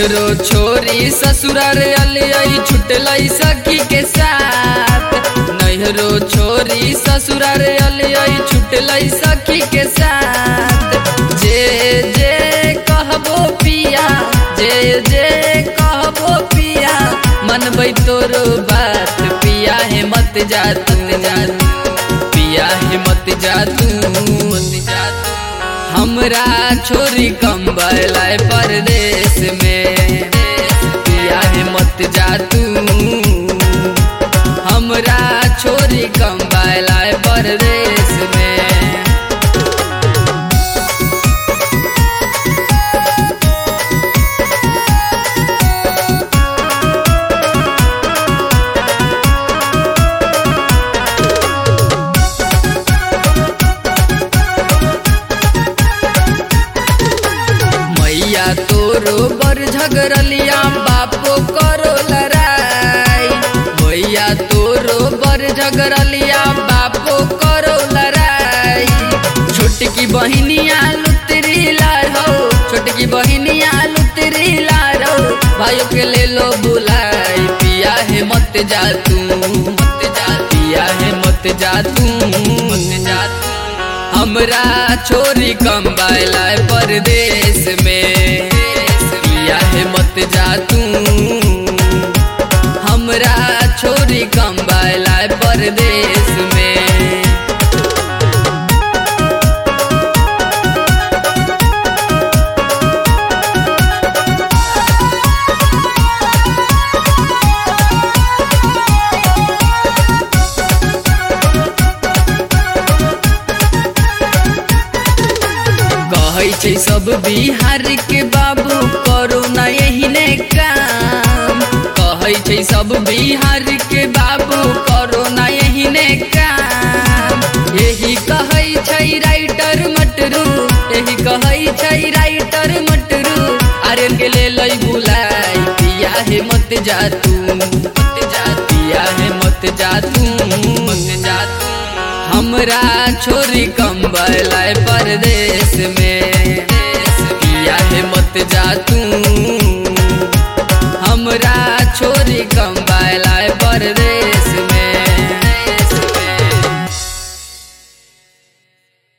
नैहरो छोरी ससुरार अलियई छुटलई सखी के साथ। नैहरो छोरी ससुरार अलियई छुटलई सखी के साथ। जे जे कहबो पिया, जे जे कहबो पिया, मनबै तोरो बात। पिया हे मत जा तू, पिया हे मत जा तू, हमरा छोरी कम्बलाय परदेश में। पिया हे मत जा तू, हमरा छोरी कम्बलाय परदेश में। तोरो बर झगड़लिया बापो करो लड़ाई। भैया तोरो बर झगड़लिया बापो करो लड़ाई। छोटकी बहिनिया लुतरी लारो, छोटकी बहिनिया लुतरी लारो, भाइयों के ले लो बुलाई। पिया हे मत जा तू, मत जा, पिया हे मत जा तू, मत जा तू, हमरा छोरी कम्बलाय परदेश में। पिया हे मत जा तू, हमरा छोरी कम्बलाय परदेश में। कहै सब बिहार के बाबू करो ना यही ने काम। कहै सब बिहार के बाबू करो ना यही ने काम। यही कहै राइटर मटरू, यही कहै राइटर मटरू, आर्यन के ले लई बुलाई। पिया हे मत जा तू, मत जा, पिया हे मत जा तू, मत जा तू, हमरा छोरी कम्बलाय परदेश में। पिया हे मत जा तू,